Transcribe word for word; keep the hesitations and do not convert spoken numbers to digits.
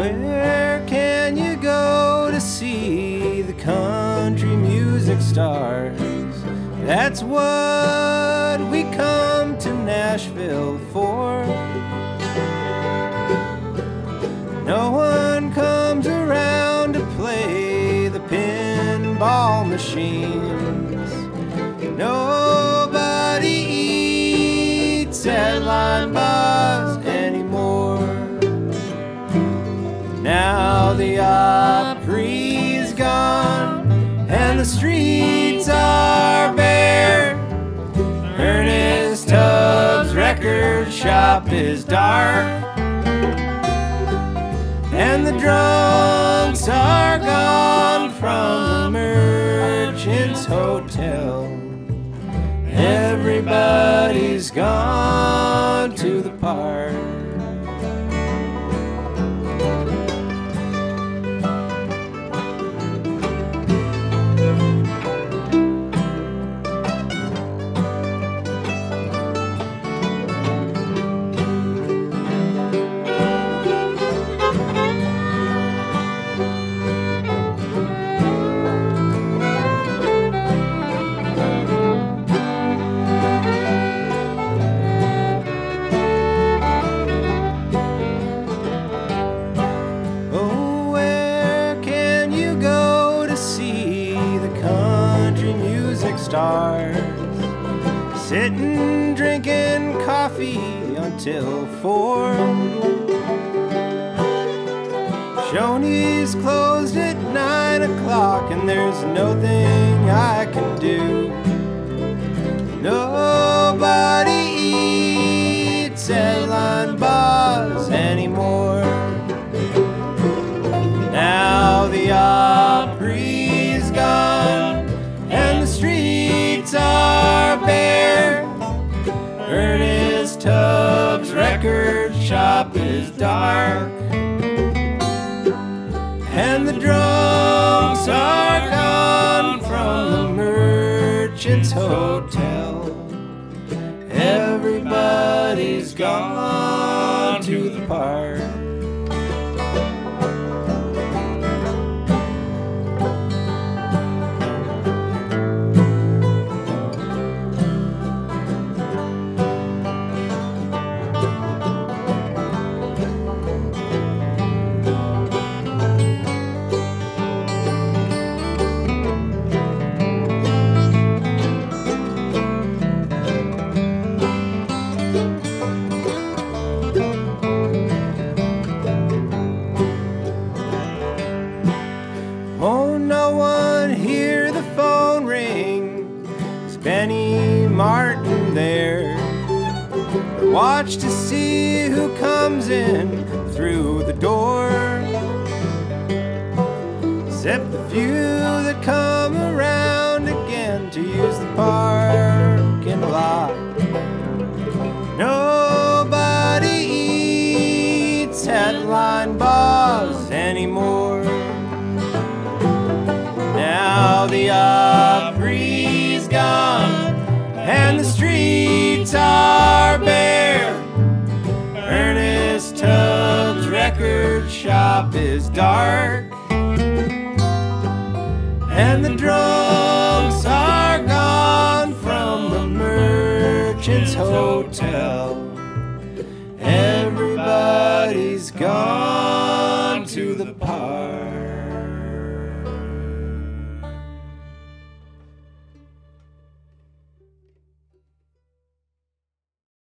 Where can you go to see the country music stars? That's what we come to Nashville for. No one comes around to play the pinball machines. Nobody eats at Line Bars anymore. Now the Opry's gone and the streets are bare. Ernest Tubbs' record shop is dark, and the drunks are gone from the Merchants Hotel. Everybody's gone to the park. Stars, sitting drinking coffee until four. Shoney's closed at nine o'clock and there's nothing I can do. Nobody eats at Line Bars anymore. Now the Opry's gone and the streets are bare. Ernest Tubbs' record shop is dark, and the drunks are gone from the Merchants Hotel. Everybody's gone to the park. Oh, no one hear the phone ring. Is Benny Martin there? Watch to see who comes in through the door. Except the few that come around again to use the parking lot. Nobody eats at Line Bars anymore. Now the Opry's gone and the streets are bare. Ernest Tubbs' record shop is dark, and the drunks are gone from the Merchants Hotel. Everybody's gone